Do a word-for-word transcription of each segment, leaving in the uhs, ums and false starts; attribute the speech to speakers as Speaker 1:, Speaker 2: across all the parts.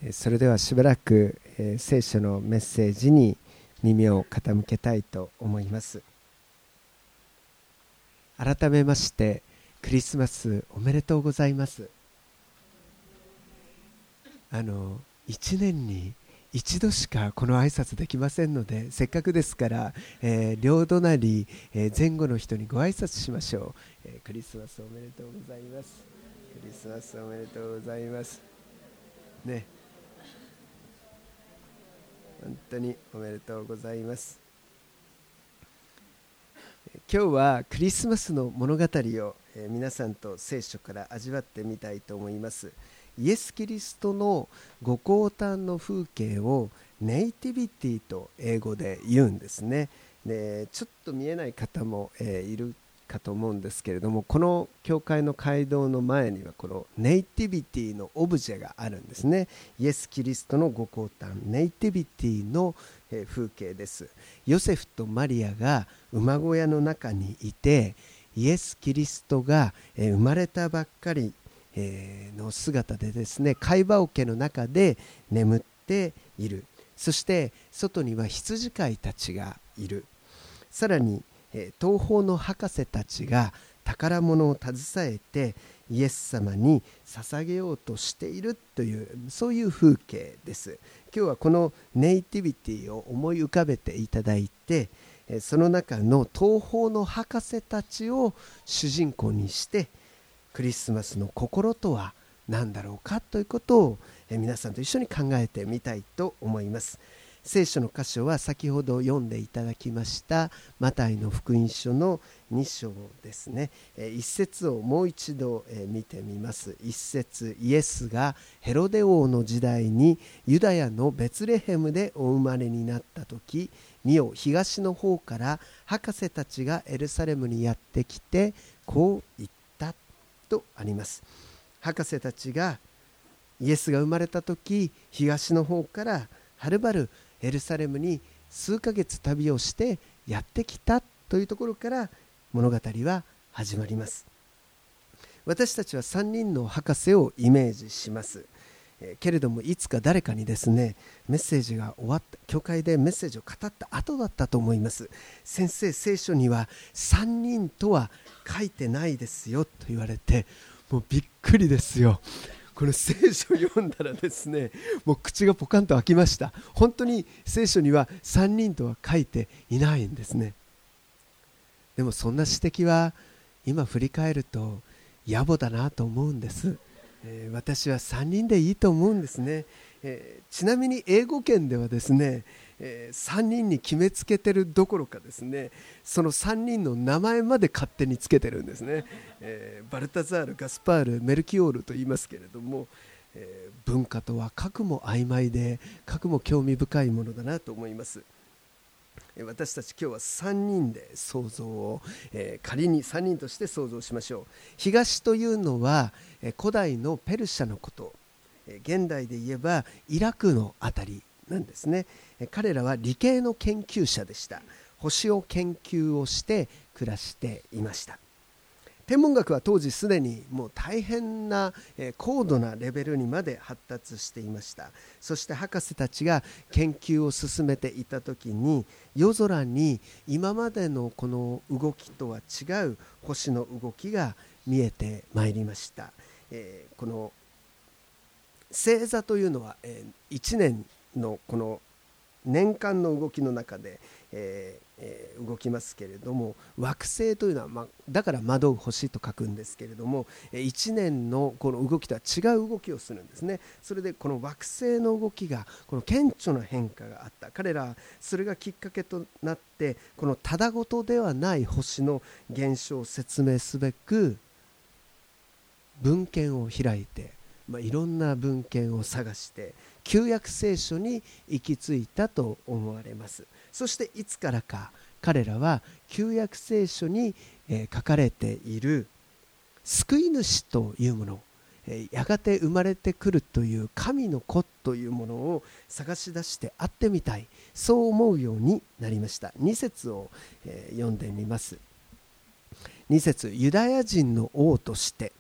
Speaker 1: それではしばらく聖書のメッセージに耳を傾けたいと思います。改めましてクリスマスおめでとうございます。あのいちねんに一度しかこの挨拶できませんので、せっかくですから、えー、両隣、えー、前後の人にご挨拶しましょう、えー、クリスマスおめでとうございます。クリスマスおめでとうございますね。本当におめでとうございます。今日はクリスマスの物語を皆さんと聖書から味わってみたいと思います。イエス・キリストのご降誕の風景をネイティビティと英語で言うんですね。でちょっと見えない方も、えー、いるかと思うんですけれども、この教会の街道の前にはこのネイティビティのオブジェがあるんですね。イエス・キリストのご降誕、ネイティビティの風景です。ヨセフとマリアが馬小屋の中にいて、イエス・キリストが生まれたばっかりの姿でですね、貝羽桶の中で眠っている。そして外には羊飼いたちがいる。さらに東方の博士たちが宝物を携えてイエス様に捧げようとしているという、そういう風景です。今日はこのネイティビティを思い浮かべていただいて、その中の東方の博士たちを主人公にして、クリスマスの心とは何だろうかということを皆さんと一緒に考えてみたいと思います。聖書の箇所は先ほど読んでいただきましたマタイの福音書のに章ですね。一節をもう一度見てみます。一節、イエスがヘロデ王の時代にユダヤのベツレヘムでお生まれになった時、見よ、東の方から博士たちがエルサレムにやってきてこう言ったとあります。博士たちがイエスが生まれた時、東の方からはるばるエルサレムに数ヶ月旅をしてやってきたというところから物語は始まります。私たちはさんにんの博士をイメージします。えー、けれどもいつか誰かにですね、メッセージが終わった、教会でメッセージを語った後だったと思います。先生、聖書にはさんにんとは書いてないですよと言われて、もうびっくりですよ。この聖書を読んだらですね、もう口がポカンと開きました。本当に聖書にはさんにんとは書いていないんですね。でもそんな指摘は今振り返ると野暮だなと思うんです。えー、私はさんにんでいいと思うんですね。えー、ちなみに英語圏ではですね、えー、さんにんに決めつけてるどころかですね、そのさんにんの名前まで勝手につけてるんですね。えー、バルタザール、ガスパール、メルキオールと言いますけれども、えー、文化とはかくも曖昧でかくも興味深いものだなと思います。私たち今日はさんにんで想像を、えー、仮にさんにんとして想像しましょう。東というのは、えー、古代のペルシャのこと、えー、現代で言えばイラクのあたりなんですね。えー、彼らは理系の研究者でした。星を研究をして暮らしていました。天文学は当時すでにもう大変な、えー、高度なレベルにまで発達していました。そして博士たちが研究を進めていた時に、夜空に今までのこの動きとは違う星の動きが見えてまいりました。えー、この星座というのは、えー、いちねんのこの年間の動きの中で、えーえー、動きますけれども、惑星というのは、ま、だから惑う星と書くんですけれども、いちねんのこの動きとは違う動きをするんですね。それでこの惑星の動きがこの顕著な変化があった。彼らはそれがきっかけとなって、このただごとではない星の現象を説明すべく文献を開いて、まあ、いろんな文献を探して旧約聖書に行き着いたと思われます。そしていつからか彼らは旧約聖書に、えー、書かれている救い主というもの、えー、やがて生まれてくるという神の子というものを探し出して会ってみたい、そう思うようになりました。に節を、えー、読んでみます。に節、ユダヤ人の王として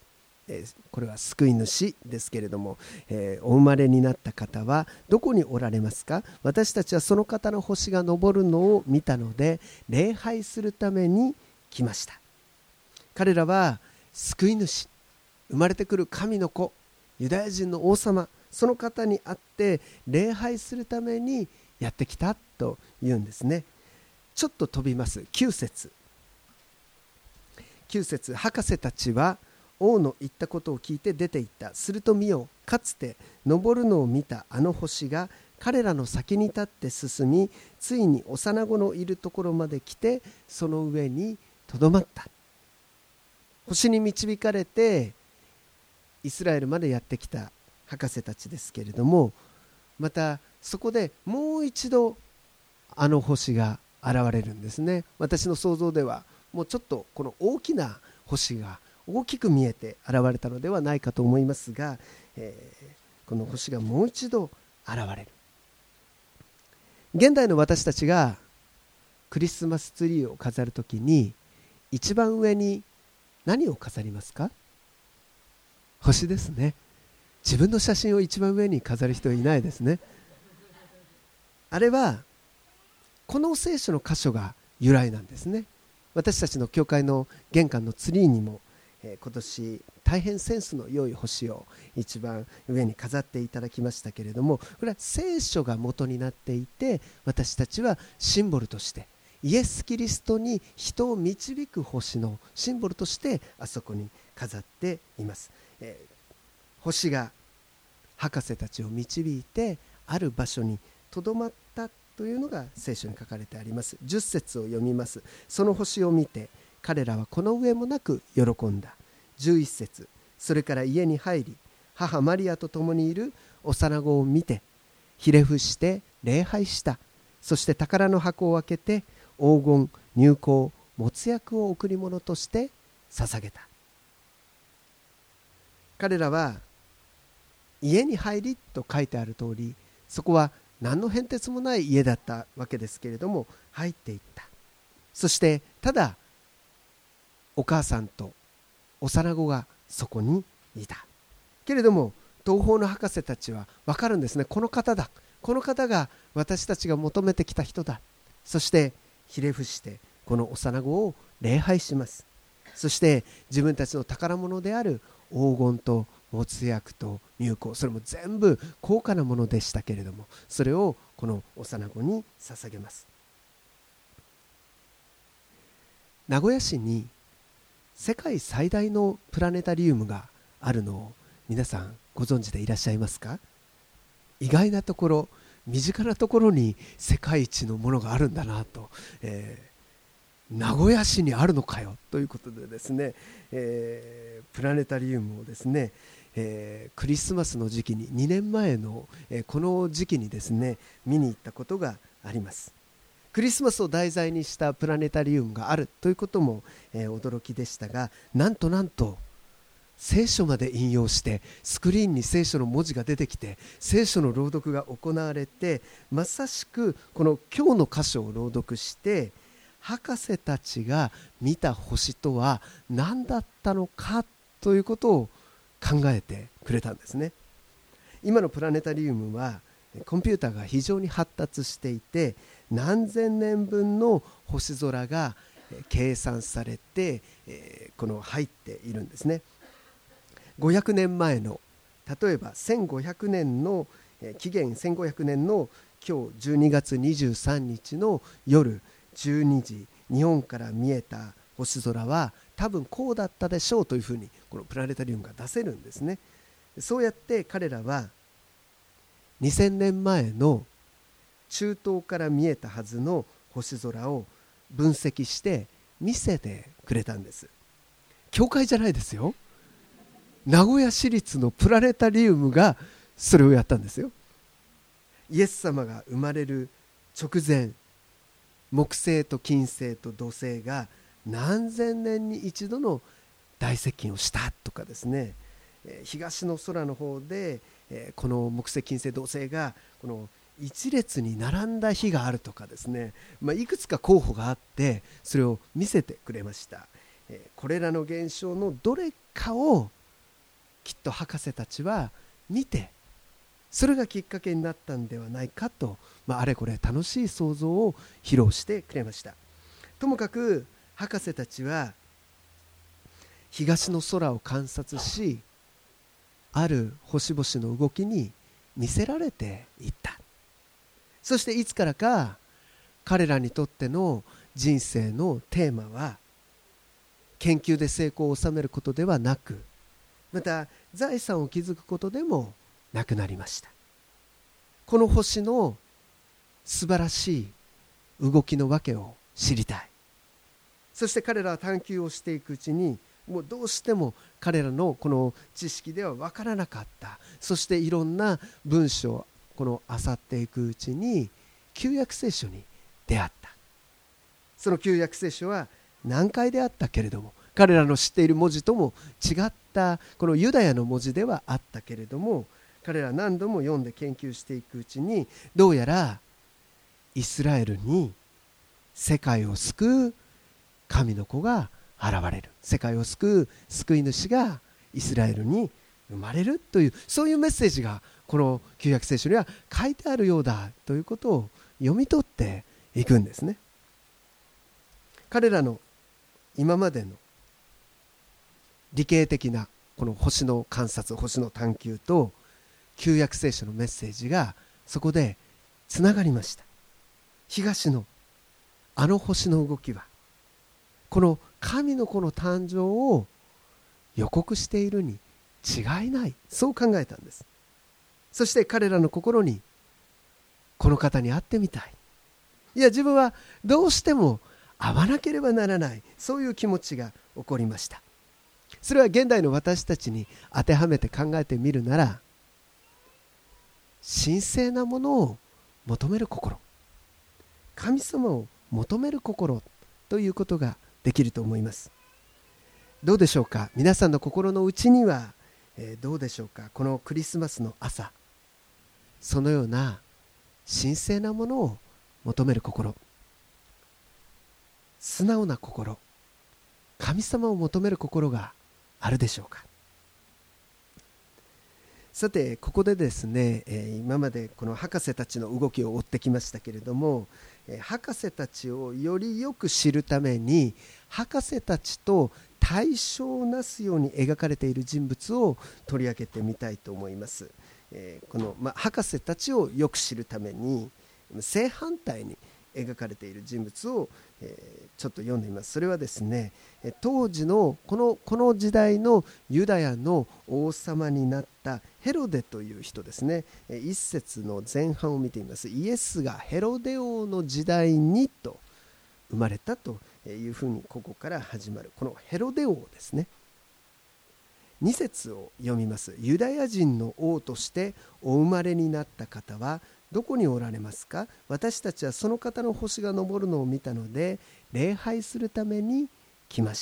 Speaker 1: えー、これは救い主ですけれども、えー、お生まれになった方はどこにおられますか。私たちはその方の星が昇るのを見たので礼拝するために来ました。彼らは救い主、生まれてくる神の子、ユダヤ人の王様、その方に会って礼拝するためにやってきたというんですね。ちょっと飛びます。きゅう節きゅう節、博士たちは王の言ったことを聞いて出て行った。すると見よ、かつて昇るのを見たあの星が彼らの先に立って進み、ついに幼子のいるところまで来てその上にとどまった。星に導かれてイスラエルまでやってきた博士たちですけれども、またそこでもう一度あの星が現れるんですね。私の想像ではもうちょっとこの大きな星が大きく見えて現れたのではないかと思いますが、えー、この星がもう一度現れる。現代の私たちがクリスマスツリーを飾るときに一番上に何を飾りますか？星ですね。自分の写真を一番上に飾る人はいないですね。あれはこの聖書の箇所が由来なんですね。私たちの教会の玄関のツリーにも、えー、今年大変センスの良い星を一番上に飾っていただきましたけれども、これは聖書が元になっていて、私たちはシンボルとしてイエス・キリストに人を導く星のシンボルとしてあそこに飾っています。えー、星が博士たちを導いてある場所にとどまったというのが聖書に書かれてあります。じゅっ節を読みます。その星を見て彼らはこの上もなく喜んだ。じゅういち節、それから家に入り母マリアと共にいる幼子を見てひれ伏して礼拝した。そして宝の箱を開けて黄金、乳香、没薬を贈り物として捧げた。彼らは家に入りと書いてある通り、そこは何の変哲もない家だったわけですけれども入っていった。そしてただお母さんと幼子がそこにいたけれども、東方の博士たちは分かるんですね。この方だ、この方が私たちが求めてきた人だ。そしてひれ伏してこの幼子を礼拝します。そして自分たちの宝物である黄金と没薬と乳香、それも全部高価なものでしたけれども、それをこの幼子に捧げます。名古屋市に世界最大のプラネタリウムがあるのを皆さんご存知でいらっしゃいますか？意外なところ、身近なところに世界一のものがあるんだなと、えー、名古屋市にあるのかよということでですね、えー、プラネタリウムをですね、えー、クリスマスの時期ににねんまえの、えー、この時期にですね見に行ったことがあります。クリスマスを題材にしたプラネタリウムがあるということも、えー、驚きでしたが、なんとなんと聖書まで引用してスクリーンに聖書の文字が出てきて聖書の朗読が行われて、まさしくこの今日の箇所を朗読して博士たちが見た星とは何だったのかということを考えてくれたんですね。今のプラネタリウムはコンピューターが非常に発達していて、何千年分の星空が計算されてこの入っているんですね。ごひゃくねんまえの、例えばせんごひゃくねんの紀元せんごひゃくねんの今日じゅうにがつにじゅうさんにちの夜じゅうにじ、日本から見えた星空は多分こうだったでしょうというふうにこのプラネタリウムが出せるんですね。そうやって彼らはにせんねんまえの中東から見えたはずの星空を分析して見せてくれたんです。教会じゃないですよ。名古屋市立のプラネタリウムがそれをやったんですよ。イエス様が生まれる直前、木星と金星と土星が何千年に一度の大接近をしたとかですね、東の空の方でこの木星金星土星がこの一列に並んだ日があるとかですね、まあ、いくつか候補があってそれを見せてくれました。これらの現象のどれかをきっと博士たちは見て、それがきっかけになったんではないかと、まあ、あれこれ楽しい想像を披露してくれました。ともかく博士たちは東の空を観察し、ある星々の動きに見せられていった。そしていつからか彼らにとっての人生のテーマは研究で成功を収めることではなく、また財産を築くことでもなくなりました。この星の素晴らしい動きのわけを知りたい。そして彼らは探求をしていくうちに、もうどうしても彼らのこの知識では分からなかった。そしていろんな文章をこの漁っていくうちに旧約聖書に出会った。その旧約聖書は難解であったけれども、彼らの知っている文字とも違ったこのユダヤの文字ではあったけれども、彼ら何度も読んで研究していくうちに、どうやらイスラエルに世界を救う神の子が現れる、世界を救う救い主がイスラエルに生まれるという、そういうメッセージがこの旧約聖書には書いてあるようだということを読み取っていくんですね。彼らの今までの理系的なこの星の観察、星の探求と旧約聖書のメッセージがそこでつながりました。東のあの星の動きはこの神の子の誕生を予告しているに違いない、そう考えたんです。そして彼らの心に、この方に会ってみたい、いや自分はどうしても会わなければならない、そういう気持ちが起こりました。それは現代の私たちに当てはめて考えてみるなら、神聖なものを求める心、神様を求める心ということができると思います。どうでしょうか。皆さんの心の内には、えー、どうでしょうか。このクリスマスの朝、そのような神聖なものを求める心、素直な心、神様を求める心があるでしょうか。さてここでですね、えー、今までこの博士たちの動きを追ってきましたけれども、えー、博士たちをよりよく知るために、博士たちと対照をなすように描かれている人物を取り上げてみたいと思います。えー、この、ま、博士たちをよく知るために正反対に描かれている人物を、えー、ちょっと読んでみます。それはですね、当時のこの、この時代のユダヤの王様になったヘロデという人ですね。一節の前半を見てみます。イエスがヘロデ王の時代にと生まれたというふうにここから始まるこのヘロデ王ですね。に節を読みます。ユダヤ人の王としてお生まれになった方はどこにおられますか。私たちはその方の星が昇るのを見たので礼拝するために来ました。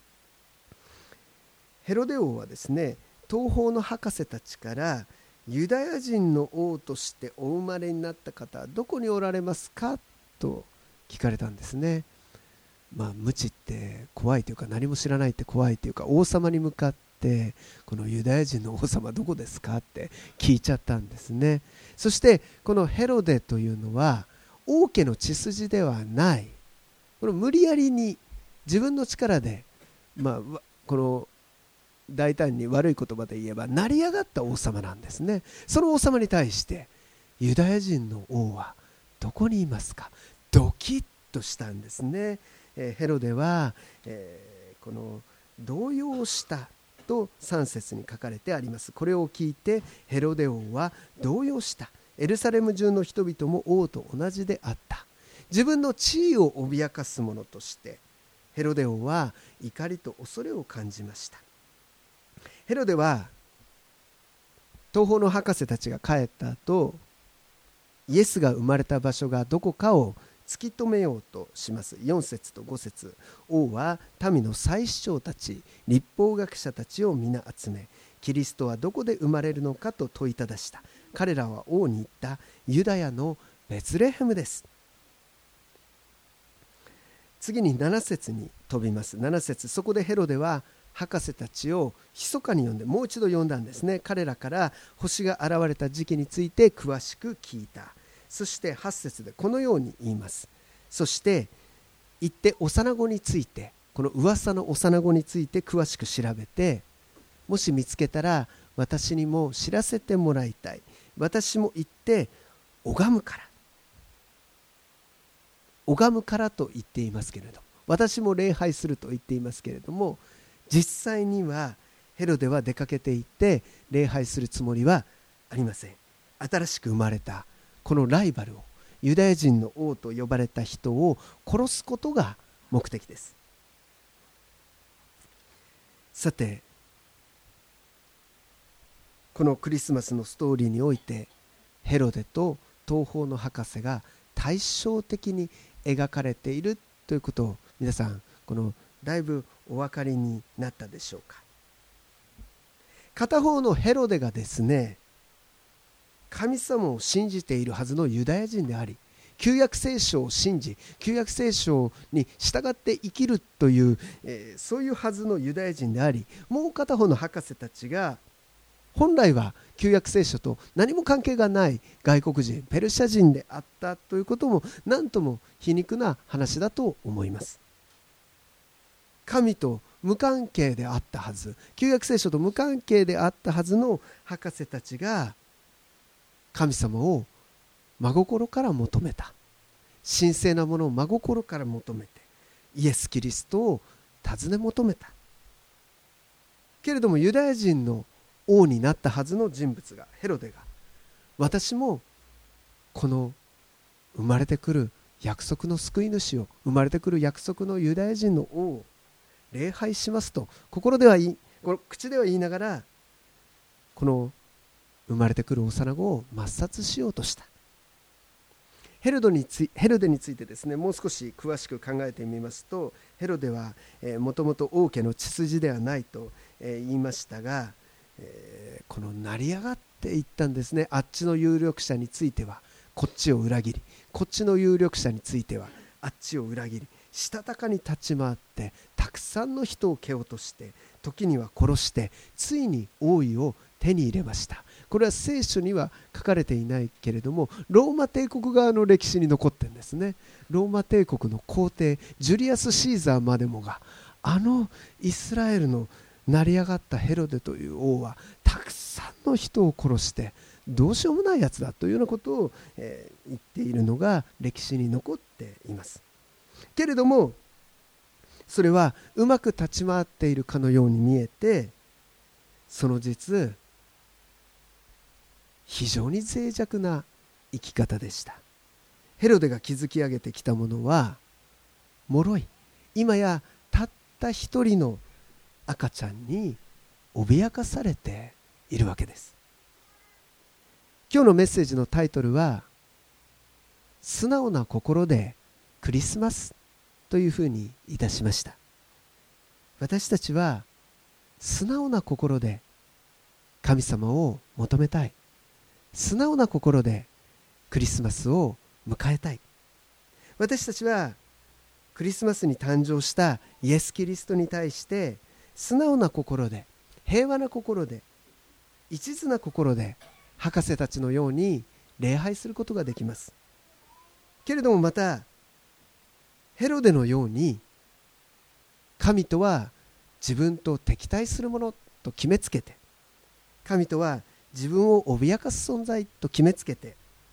Speaker 1: ヘロデ王はですね、東方の博士たちからユダヤ人の王としてお生まれになった方はどこにおられますかと聞かれたんですね。まあ無知って怖いというか、何も知らないって怖いというか、王様に向かってこのユダヤ人の王様どこですかって聞いちゃったんですね。そしてこのヘロデというのは王家の血筋ではない、この無理やりに自分の力で、まあこの大胆に悪い言葉で言えば成り上がった王様なんですね。その王様に対してユダヤ人の王はどこにいますか。ドキッとしたんですね。えー、ヘロデは、えー、この動揺したとさん節に書かれてあります。これを聞いてヘロデ王は動揺した。エルサレム中の人々も王と同じであった。自分の地位を脅かす者としてヘロデ王は怒りと恐れを感じました。ヘロデは東方の博士たちが帰った後、イエスが生まれた場所がどこかを突き止めようとします。よん節とご節、王は民の祭司長たち、律法学者たちを皆集め、キリストはどこで生まれるのかと問いただした。彼らは王に言った。ユダヤのベツレヘムです。次になな節に飛びます。なな節、そこでヘロデは博士たちを密かに呼んでもう一度呼んだんですね。彼らから星が現れた時期について詳しく聞いた。そしてはち節でこのように言います。そして行って幼子について、この噂の幼子について詳しく調べて、もし見つけたら私にも知らせてもらいたい。私も行って拝むから拝むからと言っていますけれども、私も礼拝すると言っていますけれども、実際にはヘロデは出かけていって礼拝するつもりはありません。新しく生まれたこのライバルを、ユダヤ人の王と呼ばれた人を殺すことが目的です。さて、このクリスマスのストーリーにおいて、ヘロデと東方の博士が対照的に描かれているということを、皆さんこのだいぶお分かりになったでしょうか。片方のヘロデがですね、神様を信じているはずのユダヤ人であり、旧約聖書を信じ、旧約聖書に従って生きるという、えー、そういうはずのユダヤ人であり、もう片方の博士たちが本来は旧約聖書と何も関係がない外国人、ペルシャ人であったということも、何とも皮肉な話だと思います。神と無関係であったはず、旧約聖書と無関係であったはずの博士たちが神様を真心から求めた。神聖なものを真心から求めて、イエス・キリストを尋ね求めた。けれどもユダヤ人の王になったはずの人物が、ヘロデが、私もこの生まれてくる約束の救い主を、生まれてくる約束のユダヤ人の王を礼拝しますと心では言い、この口では言いながら、この生まれてくる幼子を抹殺しようとした。ヘロデについ、ヘロデについてですね、もう少し詳しく考えてみますと、ヘロデはもともと王家の血筋ではないと、えー、言いましたが、えー、この成り上がっていったんですね。あっちの有力者についてはこっちを裏切り、こっちの有力者についてはあっちを裏切り、したたかに立ち回ってたくさんの人を蹴落として、時には殺して、ついに王位を手に入れました。これは聖書には書かれていないけれども、ローマ帝国側の歴史に残ってるんですね。ローマ帝国の皇帝ジュリアス・シーザーまでもが、あのイスラエルの成り上がったヘロデという王はたくさんの人を殺してどうしようもないやつだというようなことを、えー、言っているのが歴史に残っています。けれどもそれはうまく立ち回っているかのように見えて、その実非常に脆弱な生き方でした。ヘロデが築き上げてきたものは脆い、今やたった一人の赤ちゃんに脅かされているわけです。今日のメッセージのタイトルは、素直な心でクリスマスというふうにいたしました。私たちは素直な心で神様を求めたい。素直な心でクリスマスを迎えたい。私たちはクリスマスに誕生したイエス・キリストに対して素直な心で、平和な心で、一途な心で博士たちのように礼拝することができます。けれどもまたヘロデのように神とは自分と敵対するものと決めつけて、神とは自分を脅かす存在と決めつけて、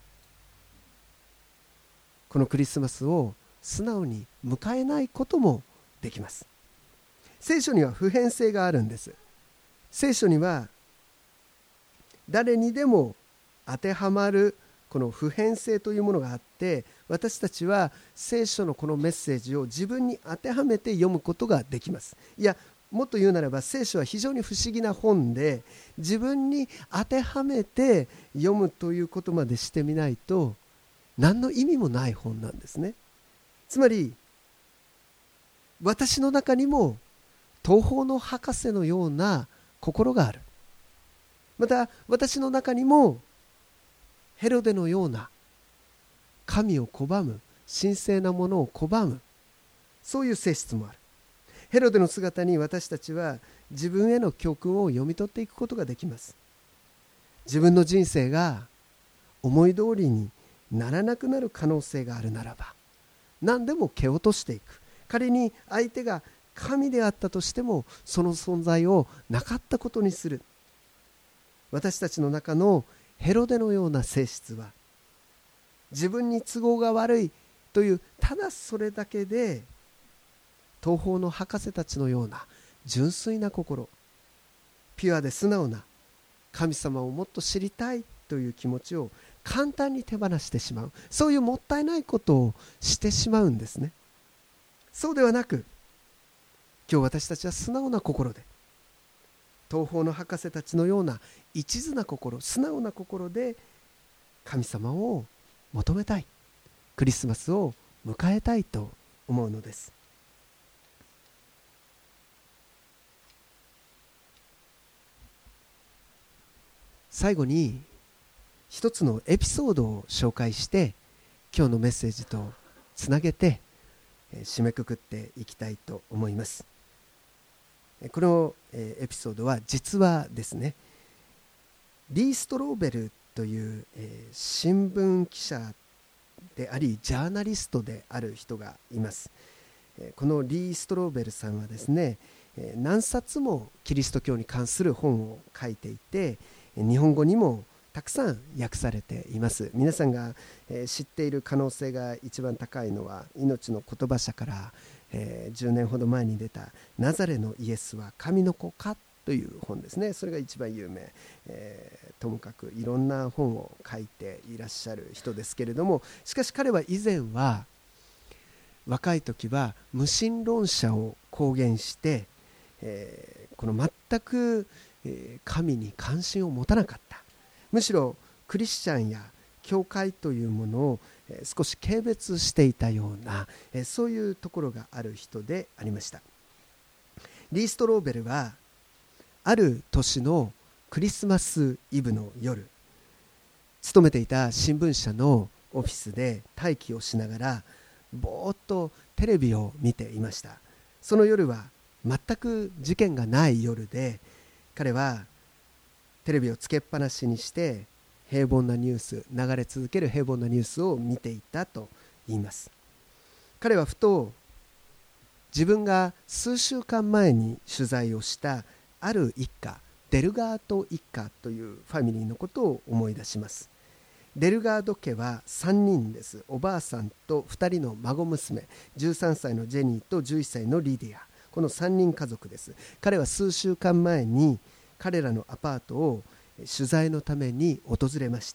Speaker 1: このクリスマスを素直に迎えないこともできます。聖書には普遍性があるんです。聖書には誰にでも当てはまるこの普遍性というものがあって、私たちは聖書のこのメッセージを自分に当てはめて読むことができます。いや、もっと言うならば聖書は非常に不思議な本で、自分に当てはめて読むということまでしてみないと何の意味もない本なんですね。つまり私の中にも東方の博士のような心がある。また私の中にもヘロデのような神を拒む、神聖なものを拒む、そういう性質もある。ヘロデの姿に私たちは自分への教訓を読み取っていくことができます。自分の人生が思い通りにならなくなる可能性があるならば、何でも蹴落としていく。仮に相手が神であったとしても、その存在をなかったことにする。私たちの中のヘロデのような性質は、自分に都合が悪いというただそれだけで、東方の博士たちのような純粋な心、ピュアで素直な神様をもっと知りたいという気持ちを簡単に手放してしまう、そういうもったいないことをしてしまうんですね。そうではなく、今日私たちは素直な心で、東方の博士たちのような一途な心、素直な心で神様を求めたい、クリスマスを迎えたいと思うのです。最後に一つのエピソードを紹介して、今日のメッセージとつなげて締めくくっていきたいと思います。このエピソードは実はですね、リー・ストローベルという新聞記者でありジャーナリストである人がいます。このリー・ストローベルさんはですね、何冊もキリスト教に関する本を書いていて、日本語にもたくさん訳されています。皆さんが知っている可能性が一番高いのは、命の言葉社からえー、じゅうねんほど前に出たナザレのイエスは神の子かという本ですね。それが一番有名、えー、ともかくいろんな本を書いていらっしゃる人ですけれども、しかし彼は以前は若い時は無神論者を公言して、えー、この全く、えー、神に関心を持たなかった。むしろクリスチャンや教会というものを少し軽蔑していたような、そういうところがある人でありました。リー・ストローベルはある年のクリスマスイブの夜、勤めていた新聞社のオフィスで待機をしながらぼーっとテレビを見ていました。その夜は全く事件がない夜で、彼はテレビをつけっぱなしにして平凡なニュース、流れ続ける平凡なニュースを見ていたと言います。彼はふと自分が数週間前に取材をしたある一家、デルガード一家というファミリーのことを思い出します。デルガード家はさんにんです。おばあさんとふたりの孫娘、じゅうさんさいのジェニーとじゅういっさいのリディア、このさんにん家族です。彼は数週間前に彼らのアパートを取材のために訪れました。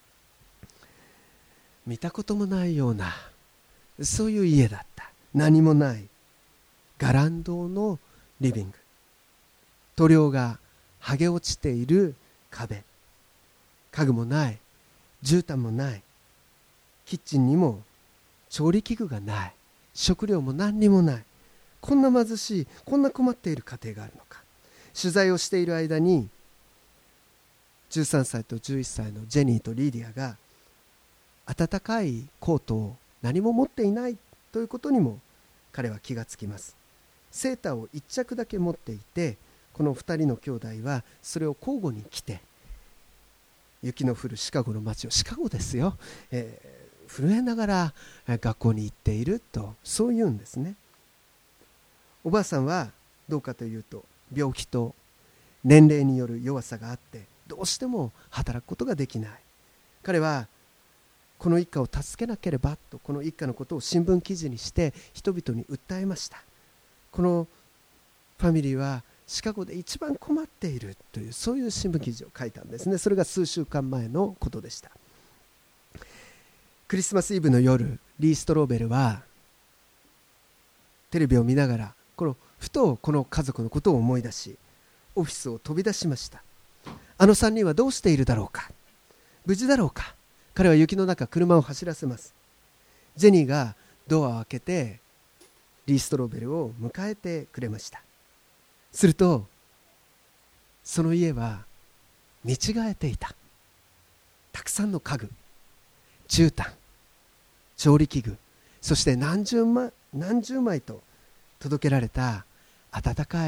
Speaker 1: 見たこともないような、そういう家だった。何もないガランドのリビング、塗料が剥げ落ちている壁、家具もない、絨毯もない、キッチンにも調理器具がない、食料も何にもない。こんな貧しい、こんな困っている家庭があるのか。取材をしている間にじゅうさんさいとじゅういっさいのジェニーとリディアが暖かいコートを何も持っていないということにも彼は気がつきます。セーターをいっ着だけ持っていて、このふたりの兄弟はそれを交互に着て、雪の降るシカゴの街を、シカゴですよ、えー、震えながら学校に行っていると、そういうんですね。おばあさんはどうかというと、病気と年齢による弱さがあってどうしても働くことができない。彼はこの一家を助けなければと、この一家のことを新聞記事にして人々に訴えました。このファミリーはシカゴで一番困っているという、そういう新聞記事を書いたんですね。それが数週間前のことでした。クリスマスイブの夜、リー・ストローベルはテレビを見ながら、このふとこの家族のことを思い出し、オフィスを飛び出しました。あのさんにんはどうしているだろうか、無事だろうか。彼は雪の中、車を走らせます。ジェニーがドアを開けてリー・ストローベルを迎えてくれました。するとその家は見違えていた。たくさんの家具、絨毯、調理器具、そして何十枚、何十枚と届けられた温かい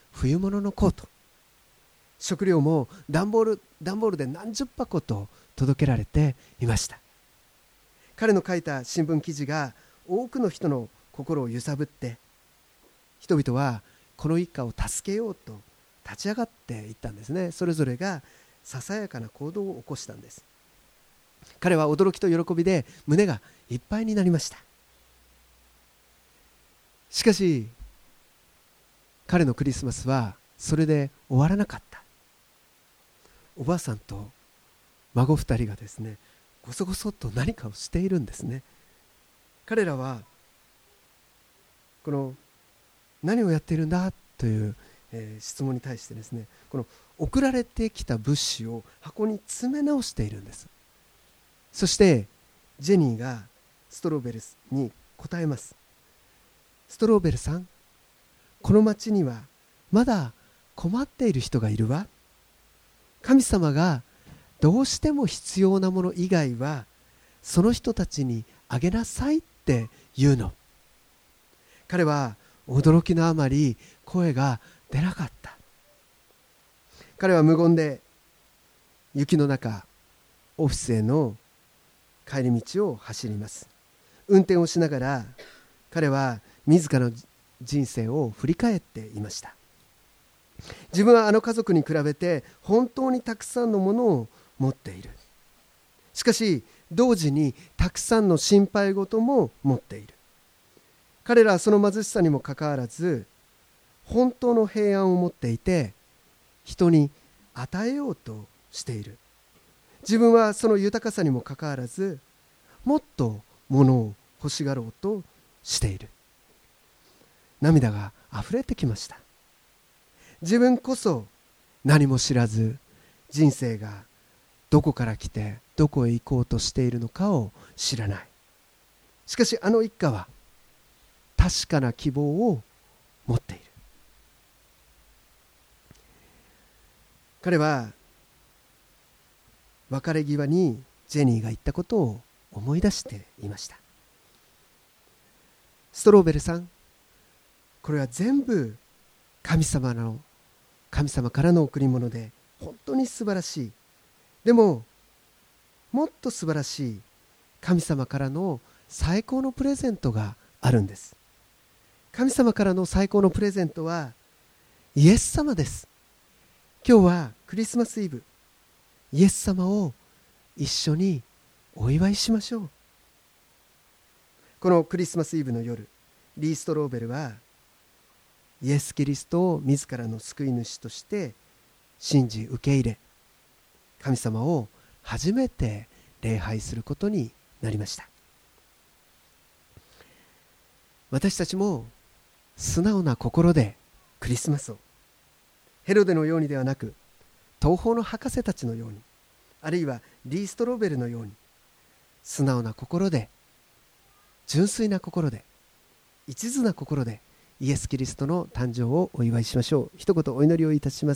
Speaker 1: 冬物のコート、食料も段ボール、段ボールで何十箱と届けられていました。彼の書いた新聞記事が多くの人の心を揺さぶって、人々はこの一家を助けようと立ち上がっていったんですね。それぞれがささやかな行動を起こしたんです。彼は驚きと喜びで胸がいっぱいになりました。しかし彼のクリスマスはそれで終わらなかった。おばあさんと孫二人がですね、ごそごそっと何かをしているんですね。彼らはこの何をやっているんだという、えー、質問に対してですね、この送られてきた物資を箱に詰め直しているんです。そしてジェニーがストロベルに答えます。ストロベルさん、この町にはまだ困っている人がいるわ。神様がどうしても必要なもの以外はその人たちにあげなさいって言うの。彼は驚きのあまり声が出なかった。彼は無言で雪の中、オフィスへの帰り道を走ります。運転をしながら彼は自らの人生を振り返っていました。自分はあの家族に比べて本当にたくさんのものを持っている。しかし同時にたくさんの心配事も持っている。彼らはその貧しさにもかかわらず本当の平安を持っていて、人に与えようとしている。自分はその豊かさにもかかわらずもっと物を欲しがろうとしている。涙があふれてきました。自分こそ何も知らず、人生がどこから来てどこへ行こうとしているのかを知らない。しかしあの一家は確かな希望を持っている。彼は別れ際にジェニーが言ったことを思い出していました。ストローベルさん、これは全部神様の神様からの贈り物で本当に素晴らしい。でももっと素晴らしい神様からの最高のプレゼントがあるんです。神様からの最高のプレゼントはイエス様です。今日はクリスマスイブ、イエス様を一緒にお祝いしましょう。このクリスマスイブの夜、リー・ストローベルはイエス・キリストを自らの救い主として信じ受け入れ、神様を初めて礼拝することになりました。私たちも素直な心でクリスマスを、ヘロデのようにではなく東方の博士たちのように、あるいはリー・ストローベルのように素直な心で、純粋な心で、一途な心でイエス・キリストの誕生をお祝いしましょう。一言お祈りをいたします。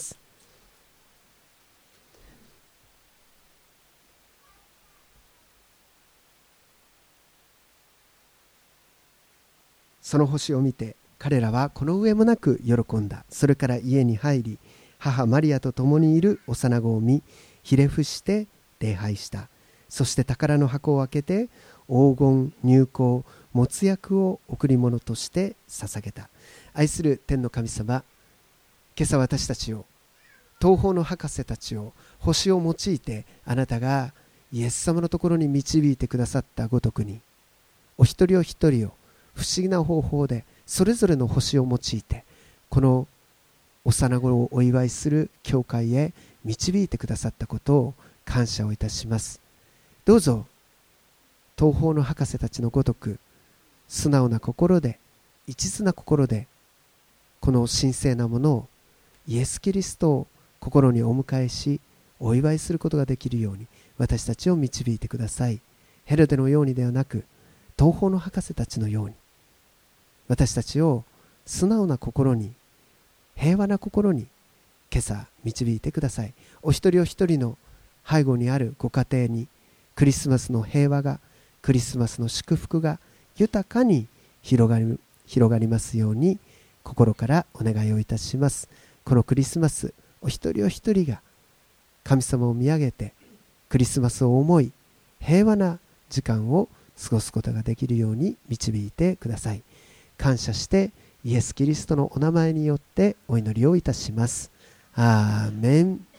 Speaker 1: その星を見て彼らはこの上もなく喜んだ。それから家に入り、母マリアと共にいる幼子を見、ひれ伏して礼拝した。そして宝の箱を開けて黄金、乳香、没薬を贈り物として捧げた。愛する天の神様、今朝私たちを、東方の博士たちを、星を用いてあなたがイエス様のところに導いてくださったごとくに、お一人お一人を不思議な方法でそれぞれの星を用いてこの幼子をお祝いする教会へ導いてくださったことを感謝をいたします。どうぞ東方の博士たちのごとく素直な心で、一途な心でこの神聖なものを、イエス・キリストを心にお迎えしお祝いすることができるように私たちを導いてください。ヘロデのようにではなく東方の博士たちのように、私たちを素直な心に、平和な心に今朝導いてください。お一人お一人の背後にあるご家庭にクリスマスの平和が、クリスマスの祝福が豊かに広がり、広がりますように心からお願いをいたします。 このクリスマス、お一人お一人が神様を見上げてクリスマスを思い、平和な時間を過ごすことができるように導いてください。感謝してイエス・キリストのお名前によってお祈りをいたします。アーメン。